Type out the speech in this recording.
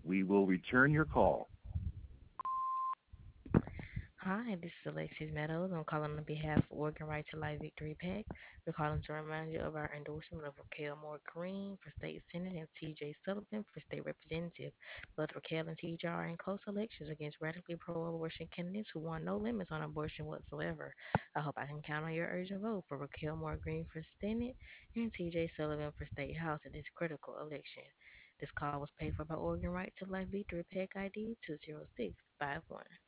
We will return your call. Hi, this is Alexis Meadows. I'm calling on behalf of Oregon Right to Life Victory PAC. We're calling to remind you of our endorsement of Raquel Moore Green for state senate and TJ Sullivan for state representative. Both Raquel and TJ are in close elections against radically pro-abortion candidates who want no limits on abortion whatsoever. I hope I can count on your urgent vote for Raquel Moore Green for senate and TJ Sullivan for state house in this critical election. This call was paid for by Oregon Right to Life Victory PAC ID 20651.